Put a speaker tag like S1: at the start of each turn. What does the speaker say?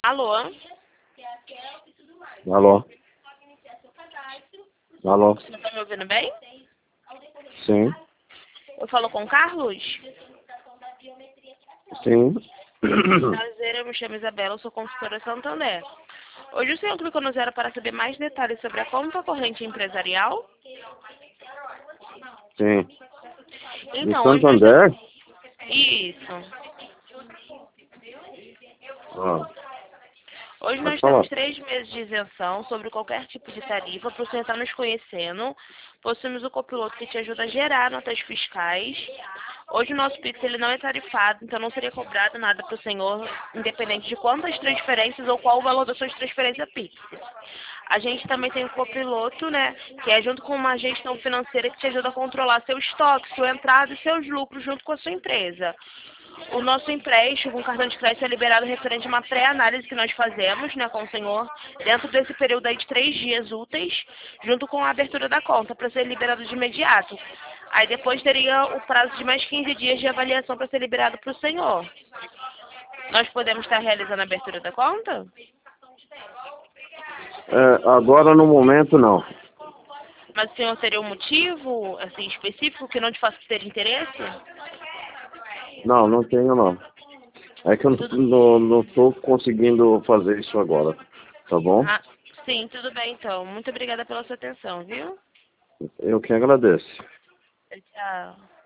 S1: Alô?
S2: Alô? Alô?
S1: Você está me ouvindo bem?
S2: Sim?
S1: Eu falo com o Carlos?
S2: Sim?
S1: Prazer, eu me chamo Isabela, eu sou consultora Santander. Hoje o senhor clicou no zero para saber mais detalhes sobre a conta corrente empresarial?
S2: Sim. De
S1: Então, hoje nós
S2: Santander?
S1: Isso.
S2: Ah,
S1: Hoje
S2: pode
S1: nós
S2: falar.
S1: temos 3 meses de isenção sobre qualquer tipo de tarifa para o senhor estar nos conhecendo. Possuímos o copiloto que te ajuda a gerar notas fiscais. Hoje o nosso Pix ele não é tarifado, então não seria cobrado nada para o senhor, independente de quantas transferências ou qual o valor da sua transferência Pix. A gente também tem o copiloto, né, que é junto com uma gestão financeira que te ajuda a controlar seu estoque, sua entrada e seus lucros junto com a sua empresa. O nosso empréstimo com cartão de crédito é liberado referente a uma pré-análise que nós fazemos, né, com o senhor, dentro desse período aí de 3 dias úteis, junto com a abertura da conta, para ser liberado de imediato. Aí depois teria o prazo de mais 15 dias de avaliação para ser liberado para o senhor. Nós podemos estar realizando a abertura da conta?
S2: Agora no momento não.
S1: Mas o senhor teria um motivo assim, específico que não te faça ter interesse?
S2: Não, não tenho não. É que eu não tô conseguindo fazer isso agora. Tá bom?
S1: Ah, sim, tudo bem então. Muito obrigada pela sua atenção, viu?
S2: Eu que agradeço.
S1: Tchau.